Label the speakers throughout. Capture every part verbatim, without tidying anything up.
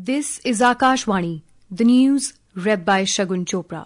Speaker 1: This is Akashvani, the news read by Shagun Chopra.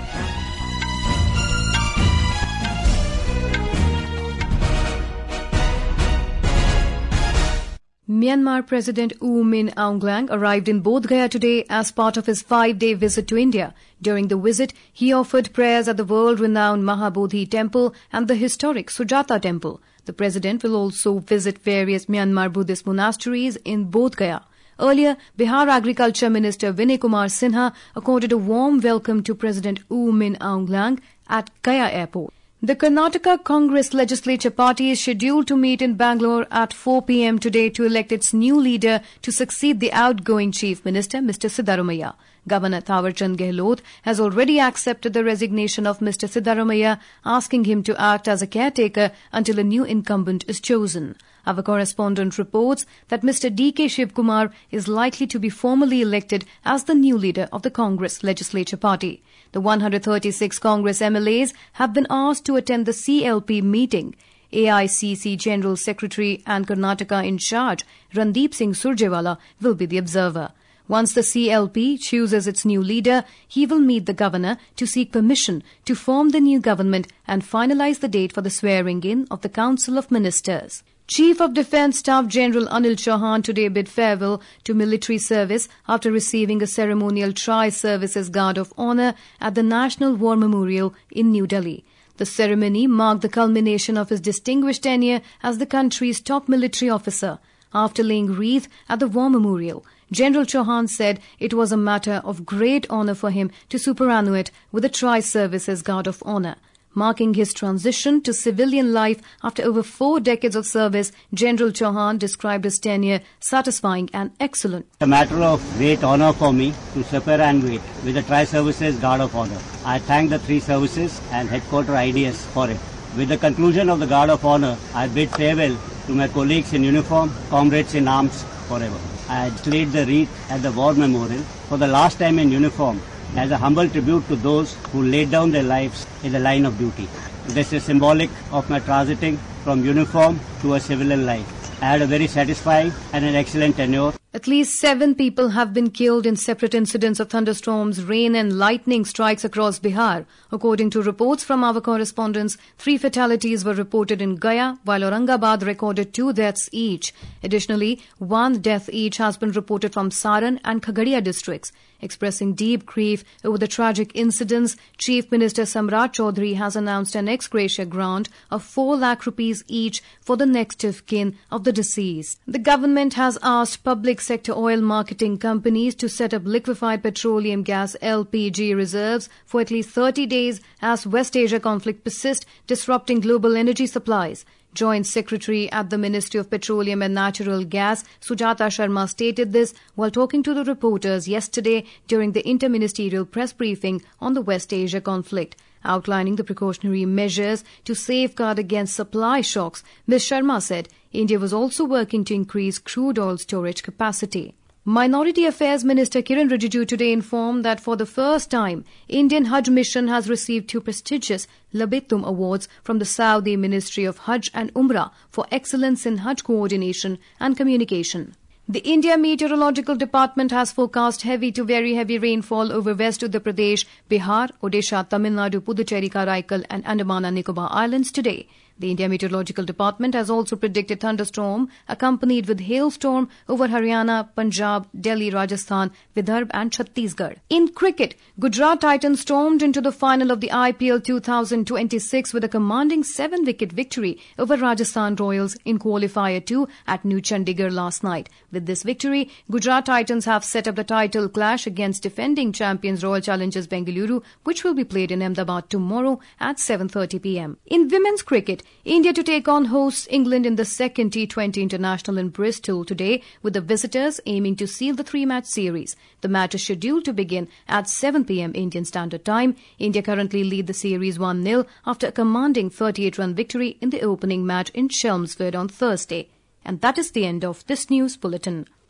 Speaker 1: Myanmar President U Min Aung Hlaing arrived in Bodh Gaya today as part of his five-day visit to India. During the visit, he offered prayers at the world-renowned Mahabodhi Temple and the historic Sujata Temple. The President will also visit various Myanmar Buddhist monasteries in Bodh Gaya. Earlier, Bihar Agriculture Minister Vinay Kumar Sinha accorded a warm welcome to President U Min Aung Hlaing at Gaya Airport. The Karnataka Congress Legislature Party is scheduled to meet in Bangalore at four p m today to elect its new leader to succeed the outgoing Chief Minister, Mister Siddaramaiah. Governor Thawarchand Gehlot has already accepted the resignation of Mister Siddaramaiah, asking him to act as a caretaker until a new incumbent is chosen. Our correspondent reports that Mister D K Shivkumar is likely to be formally elected as the new leader of the Congress Legislature Party. The one hundred thirty-six Congress M L As have been asked to attend the C L P meeting. A I C C General Secretary and Karnataka in charge, Randeep Singh Surjewala, will be the observer. Once the C L P chooses its new leader, he will meet the governor to seek permission to form the new government and finalize the date for the swearing-in of the Council of Ministers. Chief of Defence Staff General Anil Chauhan today bid farewell to military service after receiving a ceremonial Tri-Services Guard of Honour at the National War Memorial in New Delhi. The ceremony marked the culmination of his distinguished tenure as the country's top military officer. After laying wreath at the War Memorial, General Chauhan said it was a matter of great honour for him to superannuate with the Tri-Services Guard of Honour. Marking his transition to civilian life after over four decades of service, General Chauhan described his tenure satisfying and excellent.
Speaker 2: It's a matter of great honour for me to superannuate with the Tri-Services Guard of Honour. I thank the three services and headquarter I D S for it. With the conclusion of the Guard of Honour, I bid farewell to my colleagues in uniform, comrades in arms forever. I laid the wreath at the War Memorial for the last time in uniform as a humble tribute to those who laid down their lives in the line of duty. This is symbolic of my transiting from uniform to a civilian life. I had a very satisfying and an excellent tenure.
Speaker 1: At least seven people have been killed in separate incidents of thunderstorms, rain and lightning strikes across Bihar. According to reports from our correspondents, three fatalities were reported in Gaya, while Aurangabad recorded two deaths each. Additionally, one death each has been reported from Saran and Khagadia districts. Expressing deep grief over the tragic incidents, Chief Minister Samrat Chaudhary has announced an ex gratia grant of four lakh rupees each for the next of kin of the deceased. The government has asked public sector oil marketing companies to set up liquefied petroleum gas L P G reserves for at least thirty days as West Asia conflict persists, disrupting global energy supplies. Joint Secretary at the Ministry of Petroleum and Natural Gas, Sujata Sharma, stated this while talking to the reporters yesterday during the interministerial press briefing on the West Asia conflict. Outlining the precautionary measures to safeguard against supply shocks, Miz Sharma said India was also working to increase crude oil storage capacity. Minority Affairs Minister Kiren Rijiju today informed that for the first time, Indian Hajj Mission has received two prestigious Labitum Awards from the Saudi Ministry of Hajj and Umrah for excellence in Hajj coordination and communication. The India Meteorological Department has forecast heavy to very heavy rainfall over West Uttar Pradesh, Bihar, Odisha, Tamil Nadu, Puducherry, Karaikal and Andaman and Nicobar Islands today. The India Meteorological Department has also predicted thunderstorm accompanied with hailstorm over Haryana, Punjab, Delhi, Rajasthan, Vidarbha and Chhattisgarh. In cricket, Gujarat Titans stormed into the final of the I P L twenty twenty-six with a commanding seven-wicket victory over Rajasthan Royals in Qualifier two at New Chandigarh last night. With this victory, Gujarat Titans have set up the title clash against defending champions Royal Challengers Bengaluru, which will be played in Ahmedabad tomorrow at seven thirty p m. In women's cricket, India to take on hosts England in the second T twenty International in Bristol today, with the visitors aiming to seal the three-match series. The match is scheduled to begin at seven p m Indian Standard Time. India currently lead the series one nil after a commanding thirty-eight run victory in the opening match in Chelmsford on Thursday. And that is the end of this news bulletin.